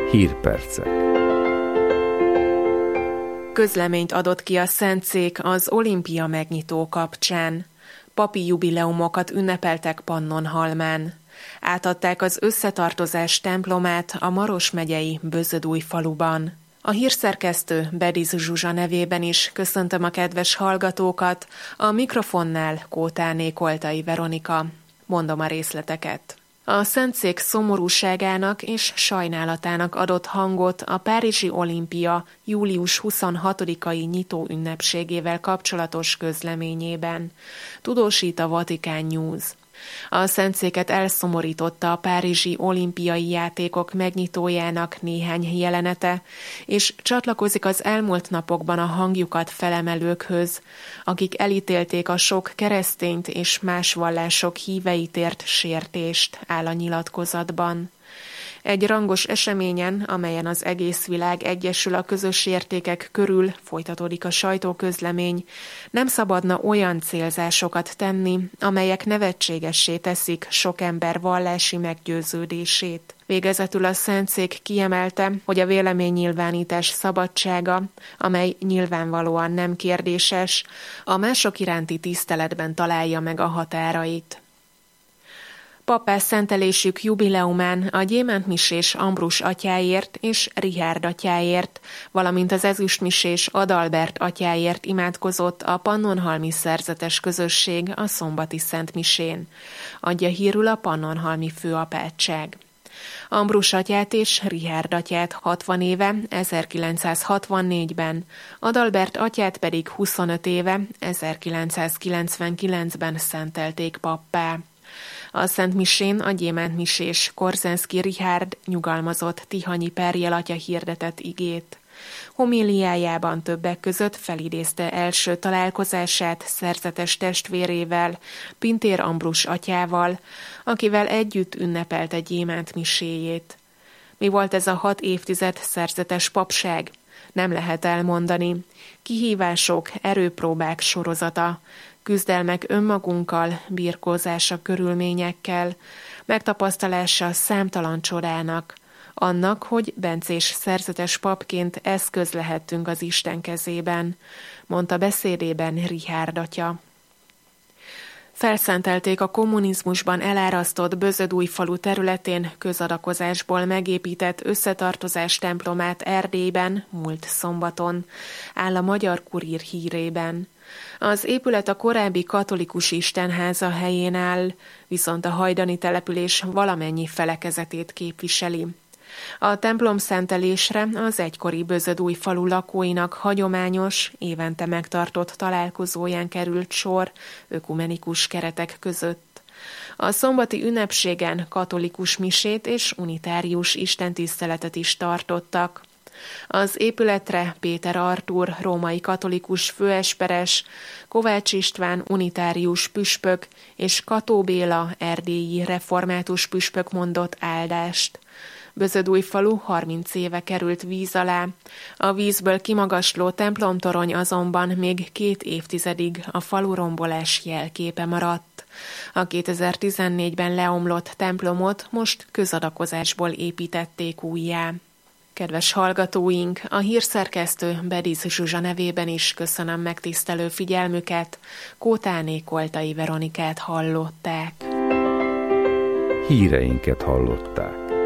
Hírpercek. Közleményt adott ki a Szentszék az olimpia megnyitó kapcsán. Papi jubileumokat ünnepeltek Pannonhalmán. Átadták az Összetartozás templomát a Maros megyei Bözödújfaluban. A hírszerkesztő Bediz Zsuzsa nevében is köszöntöm a kedves hallgatókat, a mikrofonnál Kótáné Koltai Veronika. Mondom a részleteket. A Szentszék szomorúságának és sajnálatának adott hangot a Párizsi Olimpia július 26-ai nyitó ünnepségével kapcsolatos közleményében, tudósít a Vatican News. A Szentszéket elszomorította a Párizsi Olimpiai Játékok megnyitójának néhány jelenete, és csatlakozik az elmúlt napokban a hangjukat felemelőkhöz, akik elítélték a sok keresztényt és más vallások híveit ért sértést, áll a nyilatkozatban. Egy rangos eseményen, amelyen az egész világ egyesül a közös értékek körül, folytatódik a sajtóközlemény, nem szabadna olyan célzásokat tenni, amelyek nevetségessé teszik sok ember vallási meggyőződését. Végezetül a Szentszék kiemelte, hogy a véleménynyilvánítás szabadsága, amely nyilvánvalóan nem kérdéses, a mások iránti tiszteletben találja meg a határait. Pappá szentelésük jubileumán a gyémántmisés Ambrus atyáért és Richárd atyáért, valamint az ezüstmisés Adalbert atyáért imádkozott a pannonhalmi szerzetes közösség a szombati szentmisén, adja hírül a pannonhalmi főapátság. Ambrus atyát és Richárd atyát 60 éve, 1964-ben, Adalbert atyát pedig 25 éve, 1999-ben szentelték pappá. A szentmisén a gyémántmisés Korzenszky Richárd nyugalmazott Tihanyi Perjel atya hirdetett igét. Homíliájában többek között felidézte első találkozását szerzetes testvérével, Pintér Ambrus atyával, akivel együtt ünnepelte gyémántmiséjét. Mi volt ez a 6 évtized szerzetes papság? Nem lehet elmondani. Kihívások, erőpróbák sorozata, küzdelmek önmagunkkal, birkózása körülményekkel, megtapasztalása számtalan csodának, annak, hogy bencés szerzetes papként eszköz lehettünk az Isten kezében, mondta beszédében Richárd atya. Felszentelték a kommunizmusban elárasztott Bözödújfalu területén közadakozásból megépített Összetartozás templomát Erdélyben múlt szombaton, áll a Magyar Kurír hírében. Az épület a korábbi katolikus istenháza helyén áll, viszont a hajdani település valamennyi felekezetét képviseli. A templomszentelésre az egykori Bözödújfalu lakóinak hagyományos, évente megtartott találkozóján került sor ökumenikus keretek között. A szombati ünnepségen katolikus misét és unitárius istentiszteletet is tartottak. Az épületre Péter Artúr római katolikus főesperes, Kovács István unitárius püspök és Kató Béla erdélyi református püspök mondott áldást. Bözödújfalu 30 éve került víz alá. A vízből kimagasló templomtorony azonban még 2 évtizedig a falu rombolás jelképe maradt. A 2014-ben leomlott templomot most közadakozásból építették újjá. Kedves hallgatóink, a hírszerkesztő Bediz Zsuzsa nevében is köszönöm megtisztelő figyelmüket. Kótáné Koltai Veronikát hallották. Híreinket hallották.